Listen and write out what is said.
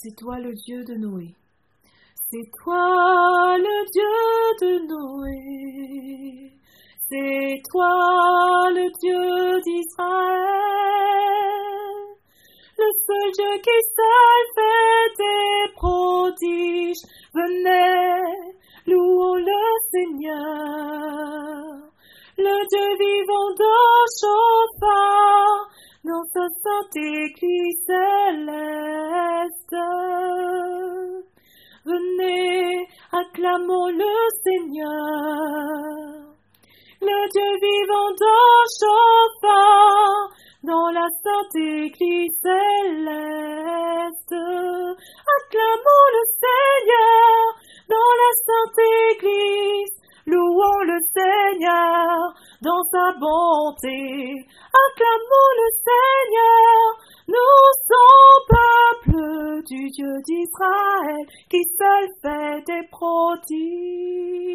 C'est toi le Dieu de Noé. C'est toi le Dieu de Noé. C'est toi le Dieu d'Israël. Le seul Dieu qui seul fait des prodiges. Venez, louons le Seigneur. Le Dieu vivant de chauffard, dans sa sainte église céleste. Venez, acclamons le Seigneur. Le Dieu vivant de chauffard, dans la sainte église céleste. Acclamons le Seigneur, dans la sainte église. Louons le Seigneur dans sa bonté. Acclamons le Seigneur, nous sommes peuple du Dieu d'Israël qui seul fait des prodiges.